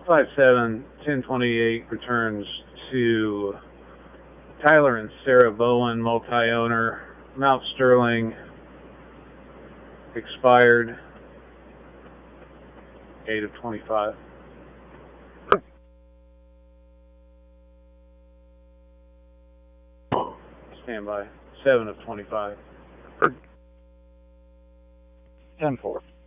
457 1028 returns to Tyler and Sarah Bowen, multi-owner, Mount Sterling, expired 8 of 25. Stand by. 7 of 25. 10-4.